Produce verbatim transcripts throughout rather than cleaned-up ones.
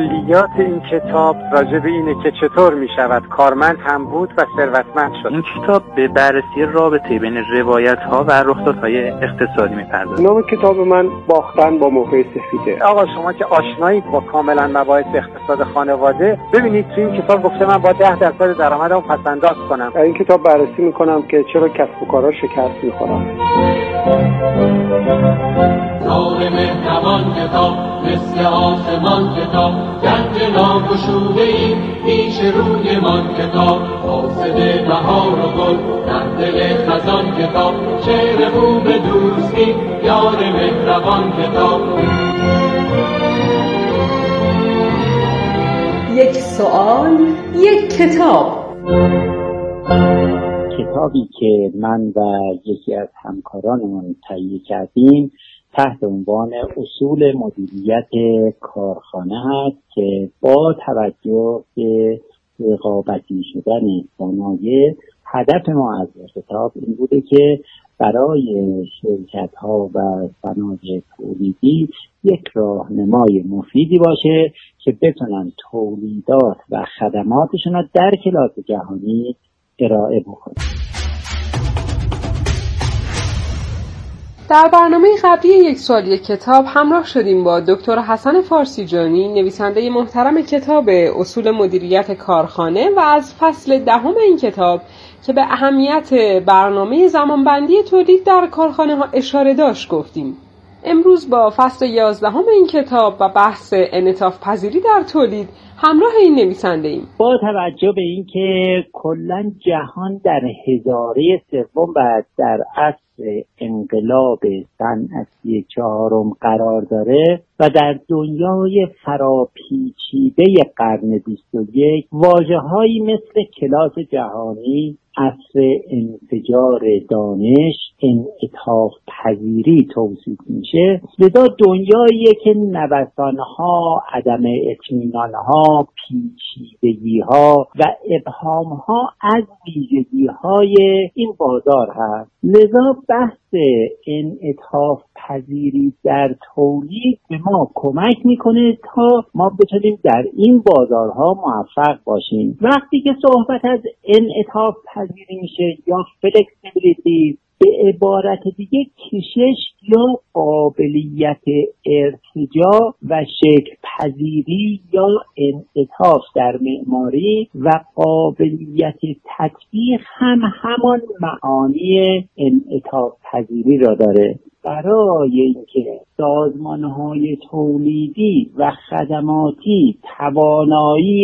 کلیات این کتاب راجع به اینه که چطور می شود کارمند هم بود و ثروتمند شد. این کتاب به بررسی رابطه بین روایت‌ها و رخدادهای اقتصادی می‌پردازه. نام کتاب من باختن با موقع سفیده. آقا شما که آشنایید با کاملا مباحث اقتصاد خانواده، ببینید تو این کتاب گفته من با ده درصد درآمدم پس‌انداز کنم. در این کتاب بررسی می‌کنم که چرا کسب و کارها شکست می‌خورن. نور مهربان کتاب مثل آسمان کتاب، گنج ناگشوده‌ای پیش روی من کتاب، حاصل بهار و گل در دل خزان کتاب، شعر خوب دوستی یار مهربان کتاب. یک سوال یک کتاب. کتابی که من و یکی از همکارانمون تهیه کردیم تحت عنوان اصول مدیریت کارخانه هست که با توجه به رقابتی شدن صنایع، هدف ما از کتاب این بوده که برای شرکت‌ها و صنایع تولیدی یک راهنمای مفیدی باشه که بتونن تولیدات و خدماتشون رو در کلاس جهانی ارائه بکنن. در برنامه قبلی یک سوال یک کتاب همراه شدیم با دکتر حسن فارسیجانی، نویسنده محترم کتاب اصول مدیریت کارخانه، و از فصل دهم این کتاب که به اهمیت برنامه زمانبندی تولید در کارخانه ها اشاره داشت گفتیم. امروز با فصل یازدهم این کتاب و بحث انعطاف پذیری در تولید همراه این نویسنده ایم. با توجه به اینکه کلاً جهان در هزاره سوم و در عصر انقلاب صنعتی چهارم قرار داره و در دنیای فراپیچیده قرن بیست و یک واژه‌هایی مثل کلاس جهانی، عصر انفجار دانش، انعطاف پذیری توصیف میشه. لذا دنیاییه که نوسانها، عدم اطمینانها، پیچیدگیها و ابهامها از ویژگی‌های این بازار هست. لذا بحث انعطاف پذیری در تولید به ما کمک میکنه تا ما بتونیم در این بازارها موفق باشیم. وقتی که صحبت از انعطاف پذیری میشه یا فلکسیبیلیتی، به عبارت دیگه کشش یا قابلیت ارتجاع و شکل پذیری یا انعطاف در معماری و قابلیت تطبیق هم همان معانی انعطاف پذیری را داره. برای اینکه سازمان‌های تولیدی و خدماتی توانایی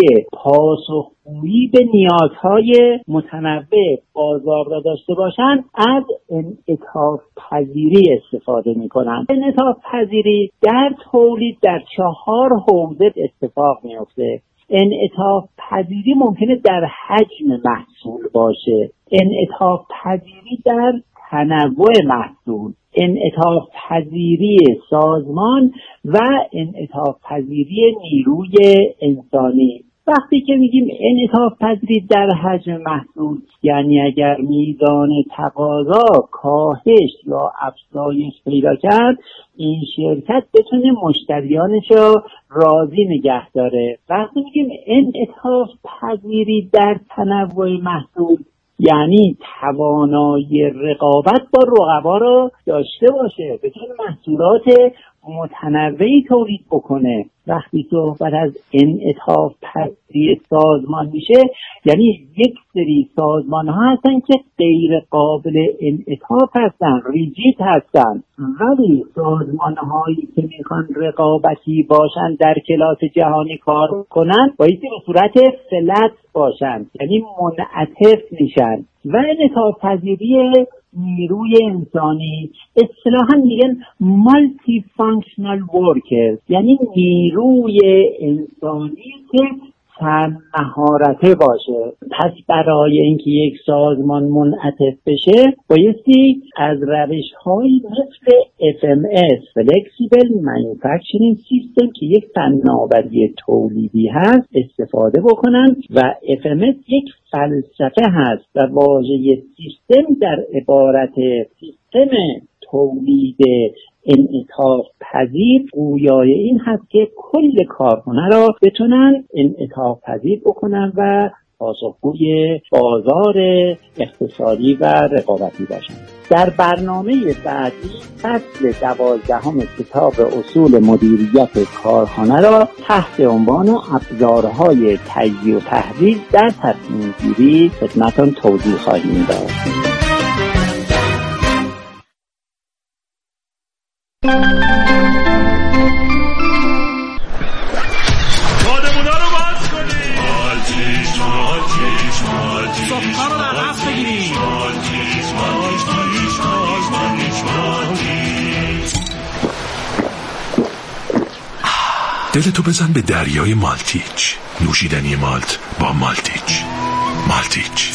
پاسخگویی به نیازهای متنوع بازار را داشته باشند، از انعطاف پذیری استفاده می‌کنند. انعطاف پذیری در تولید در چهار حوزه اتفاق می‌افته. انعطاف پذیری ممکنه در حجم محصول باشه، انعطاف پذیری در تنوع محصول، انعطاف پذیری سازمان و انعطاف پذیری نیروی انسانی. وقتی که میگیم انعطاف پذیری در حجم محصول، یعنی اگر میزان تقاضا کاهش یا افزایش پیدا کرد، این شرکت بتونه مشتریانش رو راضی نگه داره. وقتی میگیم انعطاف پذیری در تنوع محصول، یعنی توانایی رقابت با رقبا رو داشته باشه، بتونه محصولات متنوعی تولید بکنه. وقتی صحبت از انعطاف پذیری سازمان میشه، یعنی یک سری سازمان ها هستن که غیر قابل انعطاف هستن، ریجید هستن، ولی سازمان هایی که میخوان رقابتی باشن، در کلاس جهانی کار کنن، بایستی به صورت فلت باشن، یعنی منعطف میشن. و انعطاف پذیری نیروی انسانی اصطلاحاً میگن مالتی فانکشنال ورکرز، یعنی نیروی انسانی که چند مهارته باشه. پس برای اینکه یک سازمان منعطف بشه بایستی از روش‌هایی مثل اف ام اس Flexible Manufacturing System که یک فناوری تولیدی هست استفاده بکنن و اف ام اس یک فلسفه هست و واژه سیستم در عبارت سیستم تولید انعطاف پذیر گویای این هست که کل کارخانه را بتونن انعطاف پذیر بکنن و پاسخگوی بازار اقتصادی و رقابتی باشند. در برنامه بعدی فصل دوازدهم کتاب اصول مدیریت کارخانه را تحت عنوان ابزارهای تجزیه و تحلیل در تصمیم گیری خدمتتون توضیح خواهیم داد. دلتو بزن به دریای مالتیچ. نوشیدنی مالت با مالتیچ. مالتیچ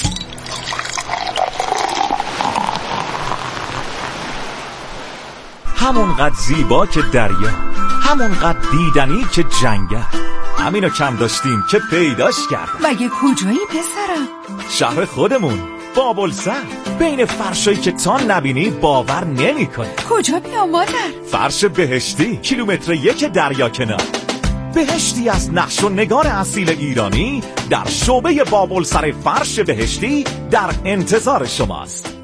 همونقدر زیبا که دریا، همونقدر دیدنی که جنگل. همینو کم داشتیم که پیداش کردم. مگه کجایی پسرم؟ شهر خودمون، بابلسر. بین فرشایی که تا نبینی باور نمی کنی. کجا بیام مادر؟ فرش بهشتی، کیلومتر یک دریا کنار. بهشتی از نقش و نگار اصیل ایرانی در شعبه بابلسر فرش بهشتی در انتظار شماست.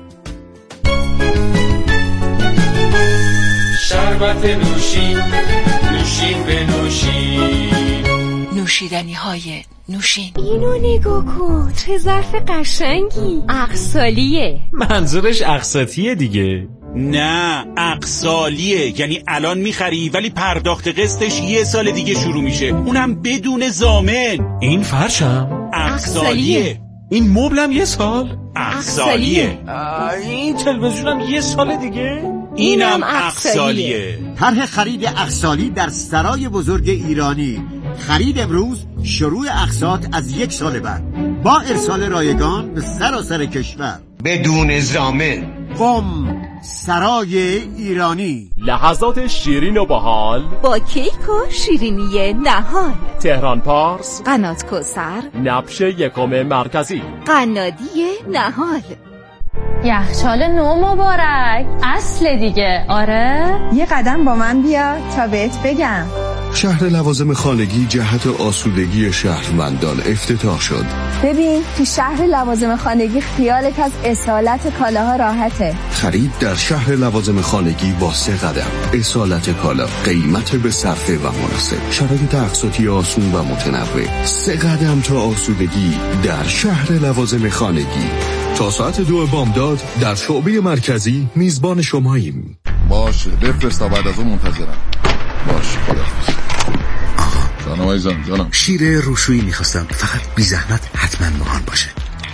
شربت نوشین، نوشین به نوشین، نوشیدنی های نوشین. اینو نگاه کن، چه ظرف قشنگی. اقسالیه. منظورش اقساطیه دیگه. نه اقسالیه، یعنی الان میخری ولی پرداخت قسطش یه سال دیگه شروع میشه، اونم بدون ضامن. این فرشم اقسالیه. این مبلم یه سال اقسالیه. این تلویزیونم یه سال دیگه اینم اقسالیه. طرح خرید اقسالی در سرای بزرگ ایرانی. خرید امروز، شروع اقساط از یک سال بعد با ارسال رایگان به سراسر کشور بدون ضامن. قم، سرای ایرانی. لحظات شیرین و باحال با کیک و شیرینی نهال. تهران پارس، قنات کوثر، نبش یکم مرکزی، قنادی نهال. یخچال نو مبارک. اصل دیگه. آره یه قدم با من بیا تا بهت بگم. شهر لوازم خانگی جهت آسودگی شهروندان افتتاح شد. ببین تو شهر لوازم خانگی خیالت از اصالت کالاها راحته. خرید در شهر لوازم خانگی با سه قدم. اصالت کالا، قیمت به صرفه و مناسب، شرایط اقساطی آسون و متنوع. سه قدم تا آسودگی در شهر لوازم خانگی. تا ساعت دو بامداد در شعبه مرکزی میزبان شماییم. باشه بفرست تا بعد از اون منتظرم. باشه خداحافظ. جانم عزیزم جانم. شیر روشویی میخواستم، فقط بی زحمت حتما ماهان باشه.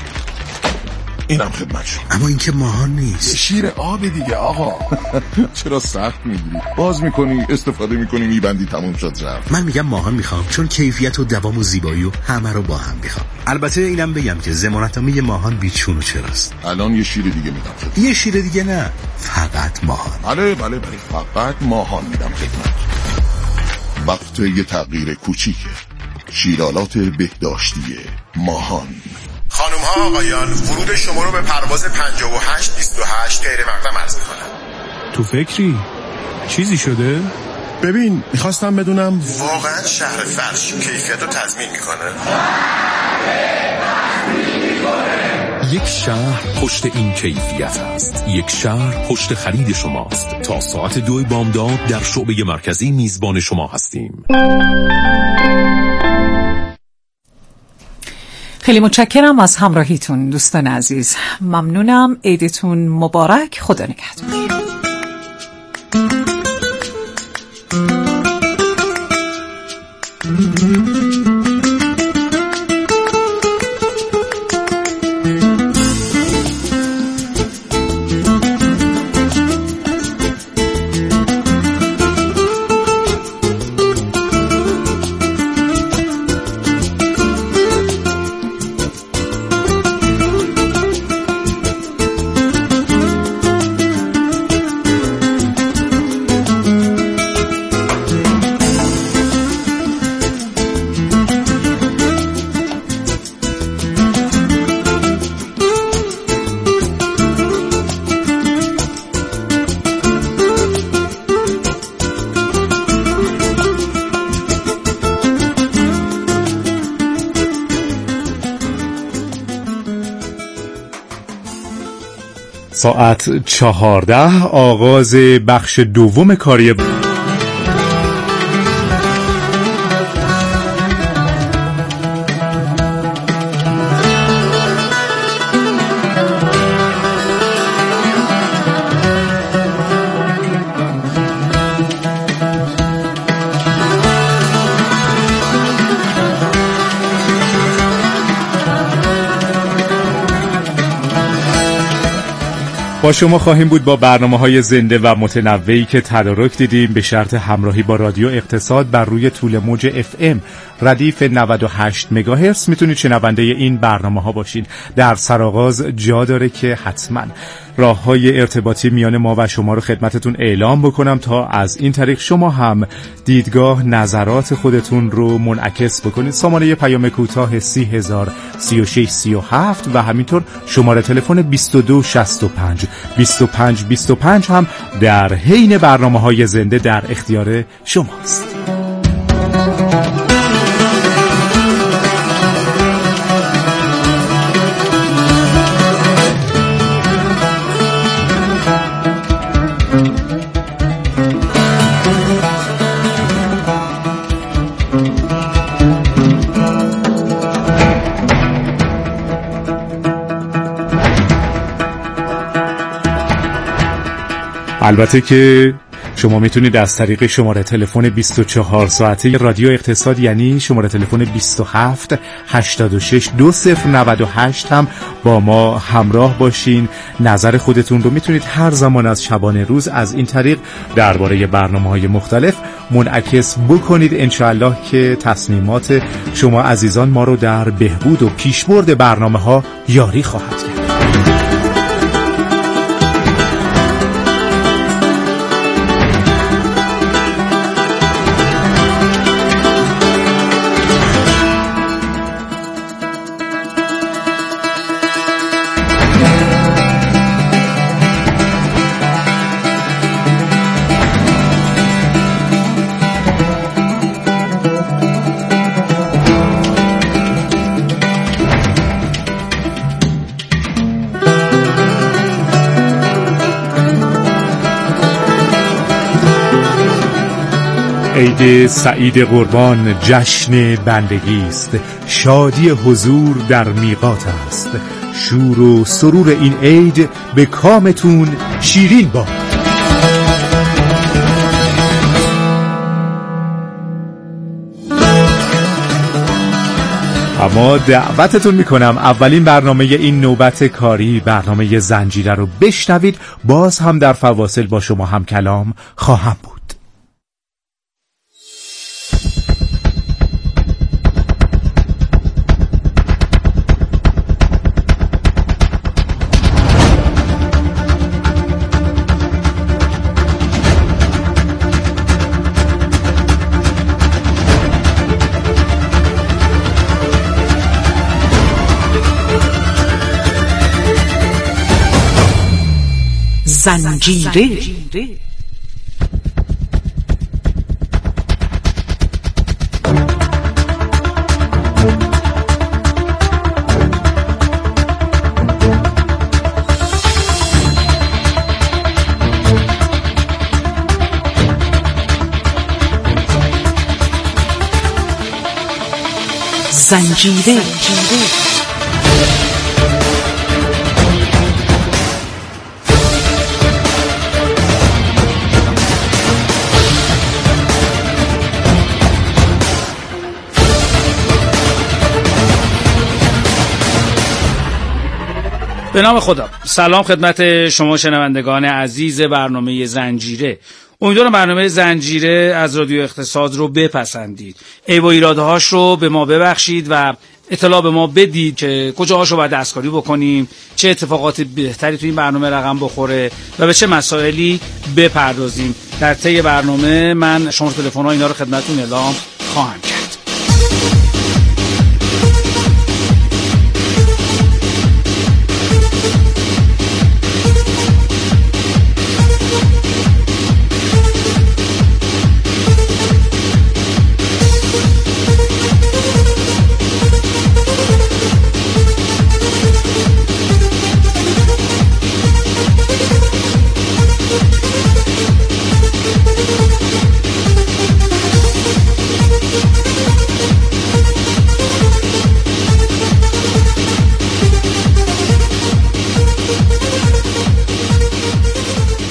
اینم خدمت شما. اما این که ماهان نیست. شیر آب دیگه آقا. چرا سخت میگیری؟ باز میکنی استفاده میکنی میبندی تموم شد رفت. من میگم ماهان میخوام چون کیفیت و دوام و زیبایی و همه رو با هم میخوام. البته اینم بگم که ضمانتنامه ماهان بیچون و چراست. الان یه شیر دیگه میدم. یه شیر دیگه نه، فقط ماهان. بله بله بله فقط ماهان میدم خدمت. وقت یه تغییر کوچیکه. شیرالات بهداشتی ماهان. خانم ها آقایان، ورود شما رو به پرواز پنجاه و هشت بیست و هشت غیر مقدم عرض می‌کنم. تو فکری؟ چیزی شده؟ ببین میخواستم بدونم واقعا شهر فرش کیفیت رو تضمین میکنه؟ یک شهر پشت این کیفیت است. یک شهر پشت خرید شماست. تا ساعت دو بامداد در شعبه مرکزی میزبان شما هستیم. خیلی متشکرم از همراهیتون دوستان عزیز. ممنونم. عیدتون مبارک. خدا نگهدار. ساعت چهارده آغاز بخش دوم کاری با شما خواهیم بود با برنامه‌های زنده و متنوعی که تدارک دیدیم به شرط همراهی با رادیو اقتصاد بر روی طول موج اف ام ردیف نود و هشت مگاهرتز. میتونید شنونده این برنامه‌ها باشید. در سرآغاز جا داره که حتما راه‌های ارتباطی میان ما و شما رو خدمتتون اعلام بکنم تا از این طریق شما هم دیدگاه نظرات خودتون رو منعکس بکنید. سامانه پیام کوتاه سی هزار سی و شش سی و هفت و همینطور شماره تلفن بیست و دو شصت و پنج بیست و پنج بیست و پنج هم در حین برنامه‌های زنده در اختیار شماست. البته که شما میتونید از طریق شماره تلفن بیست و چهار ساعته رادیو اقتصاد یعنی شماره تلفن بیست و هفت هشتاد و شش دو صفر نود و هشت هم با ما همراه باشین. نظر خودتون رو میتونید هر زمان از شبانه روز از این طریق درباره برنامه‌های مختلف منعکس بکنید. انشاءالله که تصمیمات شما عزیزان ما رو در بهبود و پیشبرد برنامه‌ها یاری خواهد کرد. عید سعید قربان جشن بندگی است، شادی حضور در میقات است. شور و سرور این عید به کامتون شیرین باد. اما دعوتتون میکنم اولین برنامه این نوبت کاری، برنامه زنجیره رو بشنوید. باز هم در فواصل با شما هم کلام خواهم بود. زنجیره. زنجیره. به نام خدا. سلام خدمت شما شنوندگان عزیز برنامه زنجیره. امیدوارم برنامه زنجیره از رادیو اقتصاد رو بپسندید. عیب و ایرادهاش رو به ما ببخشید و اطلاع به ما بدید که کجاهاش رو باید دستکاری بکنیم، چه اتفاقات بهتری تو این برنامه رقم بخوره و به چه مسائلی بپردازیم. در طی برنامه من شما تلفن‌ها اینا رو خدمتتون اعلام خواهم کرد.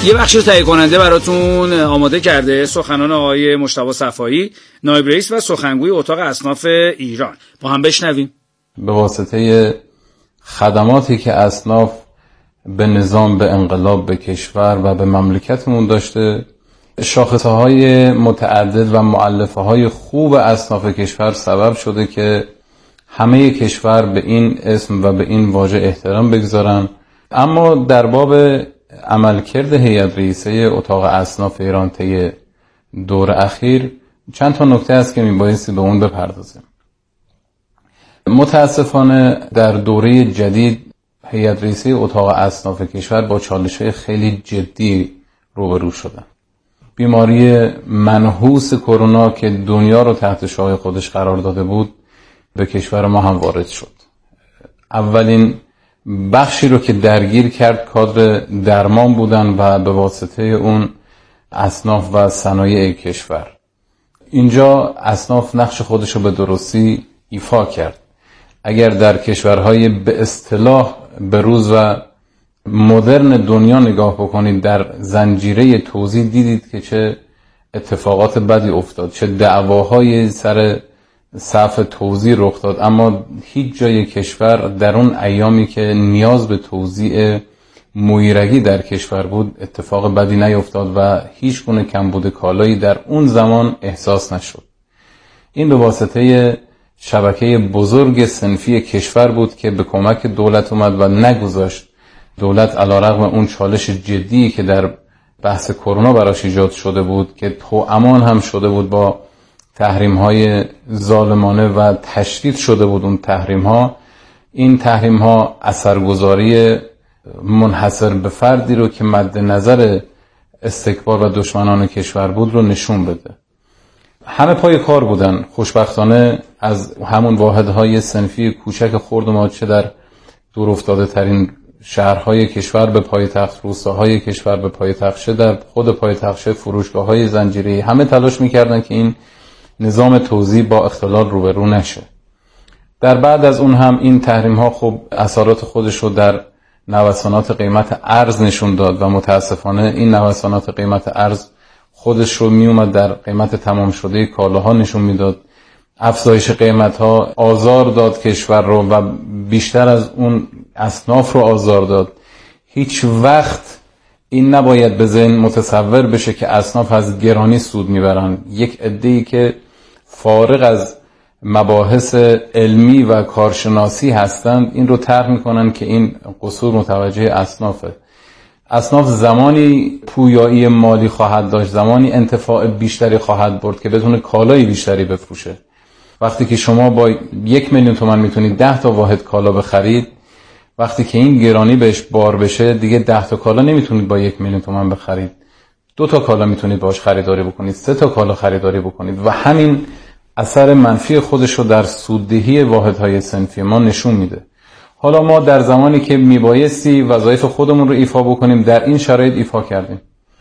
یه بخشی رو تهیه کننده براتون آماده کرده سخنان آقای مجتبی صفایی، نایب رئیس و سخنگوی اتاق اصناف ایران. با هم بشنویم. به واسطه خدماتی که اصناف به نظام، به انقلاب، به کشور و به مملکتمون داشته، شاخصه های متعدد و مؤلفه های خوب اصناف کشور سبب شده که همه کشور به این اسم و به این واژه احترام بگذارن. اما در باب عملکرد هیئت رئیسه اتاق اصناف ایران طی دور اخیر چند تا نکته است که میبایستی به اون بپردازیم. متاسفانه در دوره جدید هیئت رئیسه اتاق اصناف کشور با چالش‌های خیلی جدی روبرو شدن. بیماری منحوس کرونا که دنیا رو تحت شعاع خودش قرار داده بود به کشور ما هم وارد شد. اولین بخشی رو که درگیر کرد کادر درمان بودن و به واسطه اون اصناف و صنایع کشور. اینجا اصناف نقش خودش رو به درستی ایفا کرد. اگر در کشورهای به اصطلاح بروز و مدرن دنیا نگاه بکنید، در زنجیره توزیع دیدید که چه اتفاقات بدی افتاد، چه دعواهای سر صف توزیع رخ داد، اما هیچ جای کشور در اون ایامی که نیاز به توزیع مویرگی در کشور بود اتفاق بدی نیفتاد و هیچ گونه کمبود کالایی در اون زمان احساس نشد. این به واسطه شبکه بزرگ صنفی کشور بود که به کمک دولت اومد و نگذاشت دولت علیرغم اون چالش جدی که در بحث کرونا براش ایجاد شده بود که توامان هم شده بود با تحریم های ظالمانه و تشدید شده بود اون تحریم ها، این تحریم ها اثرگذاری منحصر به فردی رو که مد نظر استکبار و دشمنان کشور بود رو نشون بده. همه پای کار بودن. خوشبختانه از همون واحدهای صنفی کوچک خرد ما چه در دور افتاده ترین شهرهای کشور به پایتخت، روستاهای کشور به پایتخت، در خود پایتخت فروشگاه‌های زنجیره‌ای، همه تلاش می‌کردن که این نظام توزیع با اختلال روبرو نشه. در بعد از اون هم این تحریم‌ها خب اثرات خودش رو در نوسانات قیمت ارز نشون داد و متاسفانه این نوسانات قیمت ارز خودش رو می اومد در قیمت تمام شده کالاها نشون میداد. افزایش قیمت‌ها آزار داد کشور رو و بیشتر از اون اصناف رو آزار داد. هیچ وقت این نباید به ذهن متصور بشه که اصناف از گرانی سود میبرن. یک عده‌ای که فارغ از مباحث علمی و کارشناسی هستند این رو طرح میکنن که این قصور متوجه اصنافه. اصناف زمانی پویایی مالی خواهد داشت، زمانی انتفاع بیشتری خواهد برد که بتونه کالای بیشتری بفروشه. وقتی که شما با یک میلیون تومان میتونید ده تا واحد کالا بخرید، وقتی که این گرانی بهش بار بشه دیگه ده تا کالا نمیتونید با یک میلیون تومان بخرید، دو تا کالا میتونید باش خریداری بکنید، سه تا کالا خریداری بکنید و همین اثر منفی خودش رو در سوددهی واحدهای صنفی ما نشون میده. حالا ما در زمانی که میبایستی وظایف خودمون رو ایفا بکنیم در این شرایط ایفا کردیم.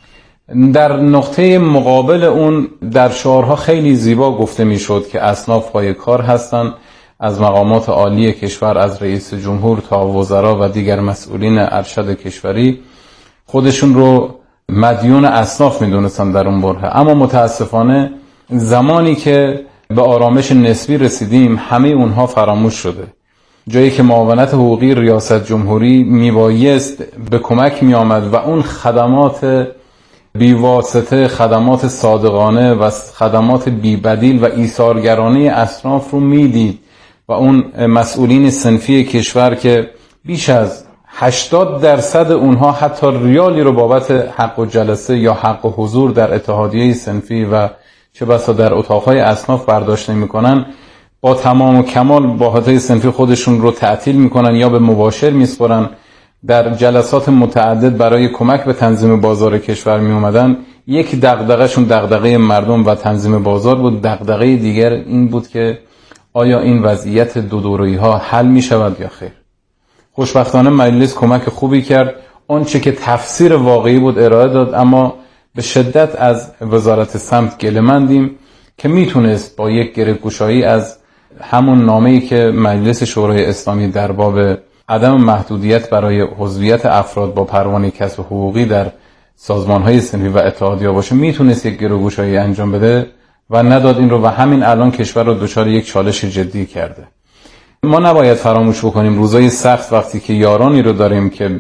در نقطه مقابل اون در شعارها خیلی زیبا گفته میشد که اصناف پای کار هستن، از مقامات عالی کشور از رئیس جمهور تا وزرا و دیگر مسئولین ارشد کشوری خودشون رو مدیون اصناف میدونستن در اون برهه. اما متاسفانه زمانی که به آرامش نسبی رسیدیم همه اونها فراموش شده. جایی که معاونت حقوقی ریاست جمهوری میبایست به کمک میآمد و اون خدمات بیواسطه، خدمات صادقانه و خدمات بیبدیل و ایثارگرانه اصناف رو میدید و اون مسئولین صنفی کشور که بیش از هشتاد درصد اونها حتی ریالی رو بابت حق و جلسه یا حق و حضور در اتحادیه صنفی و چه بسا در اتاقهای اصناف برداشت نمی‌کنن، با تمام و کمال واحدهای صنفی خودشون رو تعطیل میکنن یا به مباشر میسپرن. در جلسات متعدد برای کمک به تنظیم بازار کشور می اومدن. یک دغدغه‌شون دغدغه مردم و تنظیم بازار بود، دغدغه دیگر این بود که آیا این وضعیت دو دوره‌ای ها حل می شود یا خیر. خوشبختانه مجلس کمک خوبی کرد، آنچه که تفسیر واقعی بود ارائه داد، اما به شدت از وزارت سمت گله‌مندیم که میتونست با یک گره‌گشایی از همون نامه‌ای که مجلس شورای اسلامی در باب عدم محدودیت برای عضویت افراد با پروانه کسب حقوقی در سازمان‌های صنفی و اتحادیه‌ها باشه میتونست یک گروگوشایی انجام بده و نداد این رو و همین الان کشور رو دچار یک چالش جدی کرده. ما نباید فراموش بکنیم روزای سخت وقتی که یارانی رو داریم که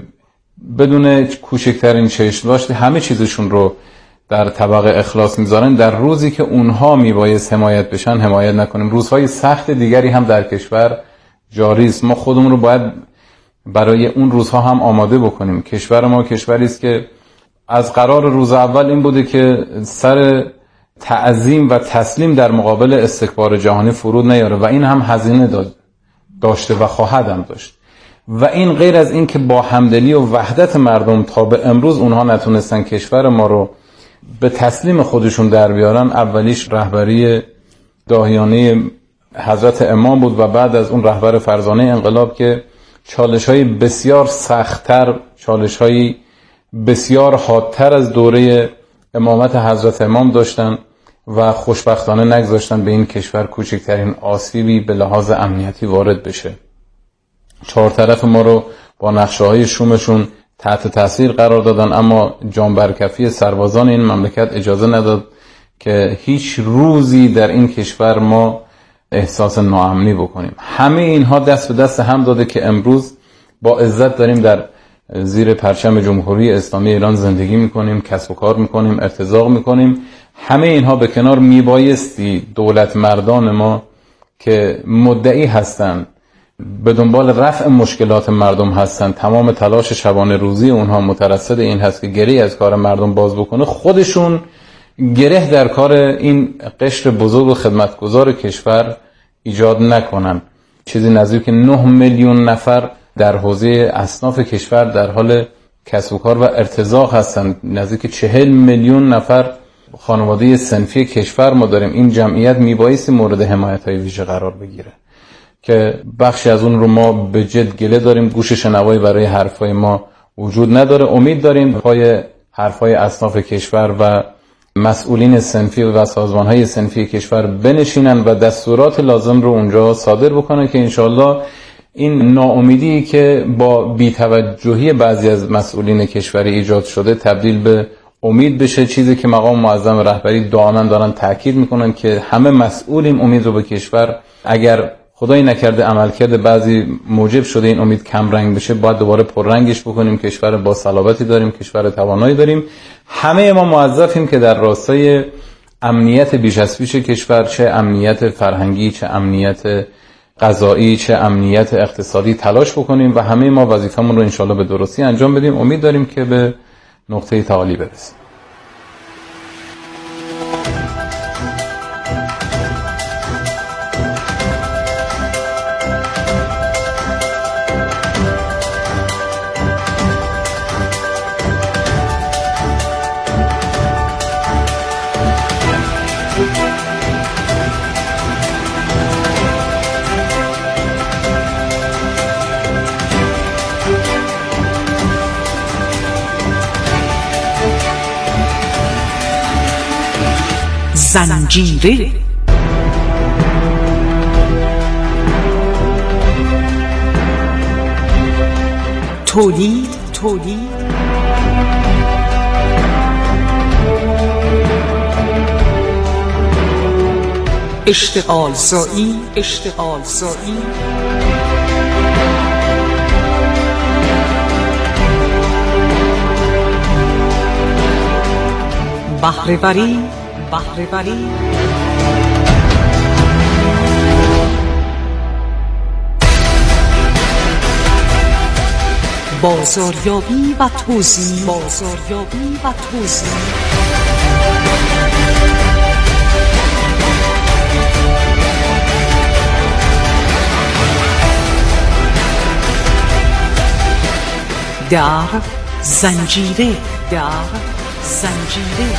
بدون کوچکترین چشم داشته همه چیزشون رو در طبق اخلاص میذارن، در روزی که اونها میبایست حمایت بشن حمایت نکنیم. روزهای سخت دیگری هم در کشور جاری است. ما خودمون رو باید برای اون روزها هم آماده بکنیم. کشور ما کشوری است که از قرار روز اول این بوده که سر تعظیم و تسلیم در مقابل استکبار جهانی فرود نیاره و این هم هزینه داد داشته و خواهد هم داشت. و این غیر از این که با همدلی و وحدت مردم تا به امروز اونها نتونستن کشور ما رو به تسلیم خودشون در بیارن، اولیش رهبری داهیانه حضرت امام بود و بعد از اون رهبر فرزانه انقلاب که چالش‌های بسیار سخت‌تر، چالش‌های بسیار حادتر از دوره امامت حضرت امام داشتن و خوشبختانه نگذاشتن به این کشور کوچکترین آسیبی به لحاظ امنیتی وارد بشه. چهار طرف ما رو با نقشه‌های شومشون تحت تاثیر قرار دادن، اما جانبرکفی سربازان این مملکت اجازه نداد که هیچ روزی در این کشور ما احساس ناامنی بکنیم. همه اینها دست به دست هم داده که امروز با عزت داریم در زیر پرچم جمهوری اسلامی ایران زندگی میکنیم، کسب و کار میکنیم، ارتزاق میکنیم. همه اینها به کنار میبایستی دولت مردان ما که مدعی هستند به دنبال رفع مشکلات مردم هستند، تمام تلاش شبانه روزی اونها مترصد این هست که گره از کار مردم باز بکنه، خودشون گره در کار این قشر بزرگ و خدمتگزار کشور ایجاد نکنن. چیزی نزدیک نه میلیون نفر در حوزه اصناف کشور در حال کسب و کار و ارتزاق هستند. نزدیک چهل میلیون نفر خانواده صنفی کشور ما داریم. این جمعیت میبایستی مورد حمایت‌های ویژه قرار بگیره که بخشی از اون رو ما به جد گله داریم. گوش شنوایی برای حرفای ما وجود نداره. امید داریم پای حرفای اصناف کشور و مسئولین صنفی و سازمان‌های صنفی کشور بنشینن و دستورات لازم رو اونجا صادر بکنن که انشالله این ناامیدی که با بی‌توجهی بعضی از مسئولین کشوری ایجاد شده تبدیل به امید بشه. چیزی که مقام معظم رهبری دائما دارن تاکید میکنن که همه مسئولیم امید رو به کشور. اگر خدایی نکرده عملکرد بعضی موجب شده این امید کم رنگ بشه، باید دوباره پررنگش بکنیم. کشور با صلابتی داریم، کشور توانایی داریم. همه ما موظفیم که در راستای امنیت بیش از پیش کشور، چه امنیت فرهنگی، چه امنیت غذایی، چه امنیت اقتصادی تلاش بکنیم و همه ما وظیفمون رو انشالله به درستی انجام بدیم. امید داریم که به نقطه تعالی برسیم. زنجیره تولید تولید اشتغال زایی اشتغال زایی بهره وری بهره وری بازاریابی و توزیع بازاریابی و توزیع در زنجیره در زنجیره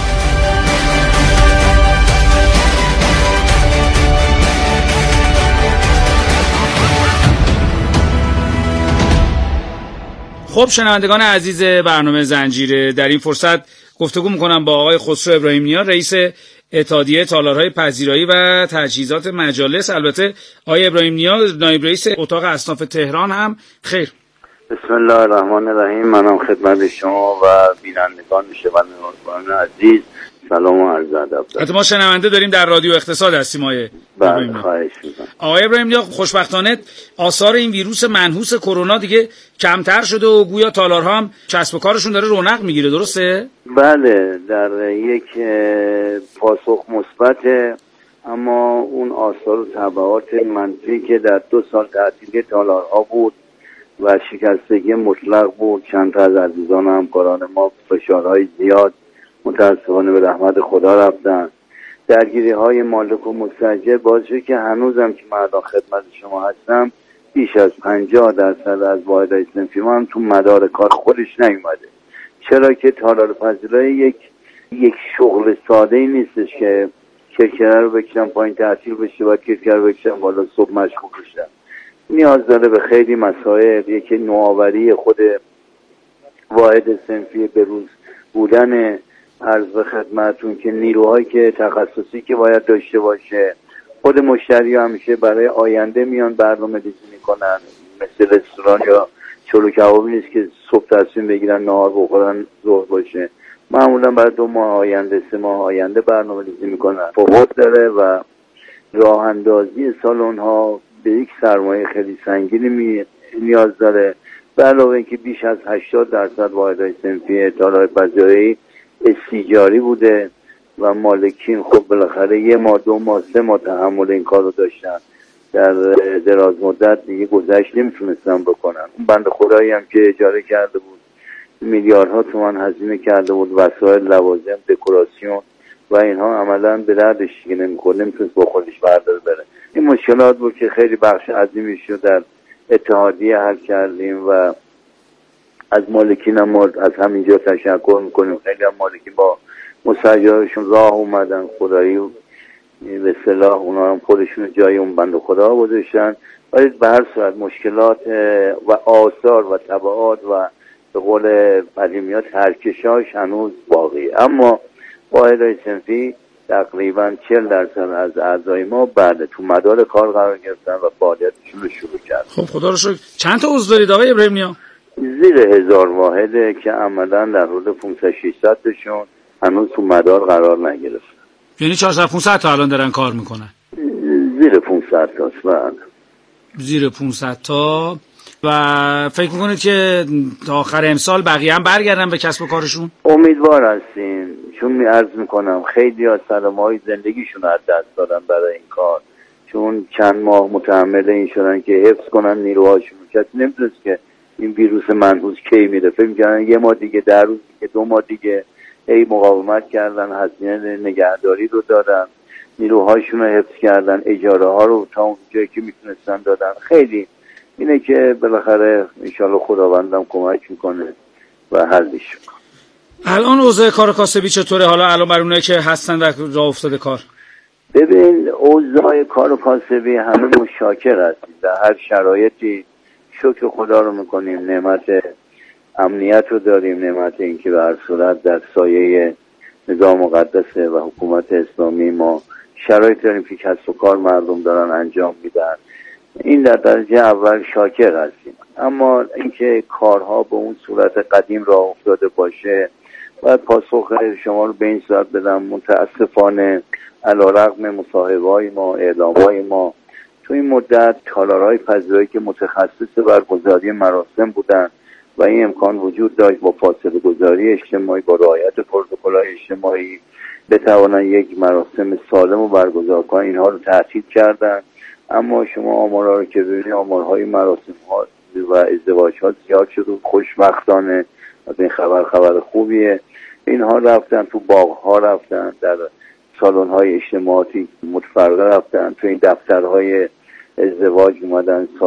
خب شنوندگان عزیز برنامه زنجیره، در این فرصت گفتگو میکنم با آقای خسرو ابراهیم نیا، رئیس اتحادیه تالارهای پذیرایی و تجهیزات مجالس. البته آقای ابراهیم نیا نایب رئیس اتاق اصناف تهران هم. خیر بسم الله الرحمن الرحیم. منم خدمت شما و بینندگان شنوندگان عزیز سلام و عرض ادب دارم. ما شنونده داریم در رادیو اقتصاد هستیم آقای بله خواهش می‌کنم. آقای ابراهیم نیا، خوشبختانه آثار این ویروس منحوس کرونا دیگه کمتر شده و گویا تالارها هم کسب و کارشون داره رونق میگیره، درسته؟ بله در یک پاسخ مثبت، اما اون آثار و تبعات منفی که در دو سال تعطیلی تالارها بود و شکستگی مطلق بود، چند تا از عزیزان و همکاران ما فشارهای زیاد متاسفانه به رحمت خدا رفتن. درگیری های مالک و مستاجر باعث شد که هنوزم که من الان خدمت شما هستم بیش از پنجاه درصد از واحدهای صنفی ما هم تو مدار کار خودش نیومده. چرا که تالار پذیرایی یک یک شغل ساده ای نیستش که کرکره رو بکشم پایین تعطیل بشه و کرکره رو بکشم بالا صبح مشغول بشم. نیاز داره به خیلی مسائل، یکی نوآوری خود واحد صنفی به روز بودن، عرض به خدمتون که نیروهایی که تخصصی که باید داشته باشه، خود مشتری همیشه برای آینده میان برنامه ریزی میکنن، مثل رستوران یا چلو کبابی نیست که صبح تصمیم بگیرن نهار بخورن ظهر باشه، معمولا برای دو ماه آینده سه ماه آینده برنامه ریزی میکنن. فوق داره و راه اندازی سالن ها به یک سرمایه خیلی سنگینی می... نیاز داره. به علاوه اینکه بیش از هشتاد درصد واحدهای صنفی تالار پذیرایی استیجاری بوده و مالکین خب بالاخره یه ماه دو ماه سه ماه تحمل این کار رو داشتن، در دراز مدت دیگه گذشت نمیتونستن بکنن. اون بند خدایی هم که اجاره کرده بود میلیاردها تومان هزینه کرده بود، وسایل، لوازم، دکوراسیون و اینها عملا به دردش دیگه نمیخورد، نمیتونست با خودش برداره بره. این مشکلات بود که خیلی بخش عظیمیش رو در اتحادیه حل کردیم و از مالکین هم از همینجا تشکر میکنیم. خیلی هم مالکین با مستاجرشون راه اومدن، خدایی به اصطلاح اونا هم خودشون جای اون بند خدا گذاشتن، ولی به هر صورت مشکلات و آثار و تبعات و به قول قدیمی‌ها ترکشاش هنوز باقیه. اما واحدهای صنفی تقریبا چهل درصد از اعضای ما بعد تو مدار کار قرار گرفتن و فعالیتشون رو شروع کردن. خب خدا رو شکر. چند تا عضو دارید آقای ابراهیم نیا؟ زیر هزار واحده که عملا در حدود پانصد ششصد تاشون هنوز تو مدار قرار نگرفتن. یعنی چهارصد پانصد تا الان دارن کار میکنن؟ زیر پانصد تاست. بعد زیر پانصد تا. و فکر میکنید که تا آخر امسال بقیه هم برگردن به کسب و کارشون؟ امیدوار هستیم، چون می عرض میکنم خیلی از سرمایه زندگیشون از دست دادن برای این کار، چون چند ماه متحمل این شدن که حفظ کنن نیروهاشون. کسی نمیدونست که این ویروس منحوس کی میره، فکر میکنن یه ماه دیگه، در روز دیگه، دو ماه دیگه. ای مقاومت کردن، هزینه نگهداری رو دادن، نیروهاشون رو حفظ کردن، اجاره ها رو تا اون جایی که میتونستن دادن. خیلی اینه که بالاخره انشالله خداوندم کمک میکنه و حلش میکنه. الان اوضاع کار کاسبی چطوره حالا الان برای اونایی که هستن در راه افتاده کار؟ ببین اوضاع کار کاسبی همه مشاکر هستیم، در هر شرایطی شکر خدا رو میکنیم، نعمت امنیت رو داریم، نعمت اینکه به هر صورت در سایه نظام مقدس و حکومت اسلامی ما شرایط داریم که کسب و کار مردم دارن انجام میدن. این در درجه اول شاکر هستیم. اما اینکه کارها به اون صورت قدیم راه افتاده باشه باید پاسخ شما رو به این صورت بدم. متاسفانه علیرغم مصاحبه‌های ما، اعلام‌های ما، تو این مدت تالارهای پذیرایی که متخصص برگزاری مراسم بودن و این امکان وجود داشت با فاصله گذاری اجتماعی، با رعایت پروتکل‌های اجتماعی بتوانن یک مراسم سالم و برگزار کنن، اینها رو تعطیل کردن. اما شما آمارها رو که ببینید، آمارهای مراسم ها و ازدواج ها زیاد شد و خوشبختانه از این خبر خبر خوبیه. اینها رفتن تو باغ ها، رفتن در سالن های اجتماعاتی متفرقه، رفتن تو این دفترهای ازدواج اومدن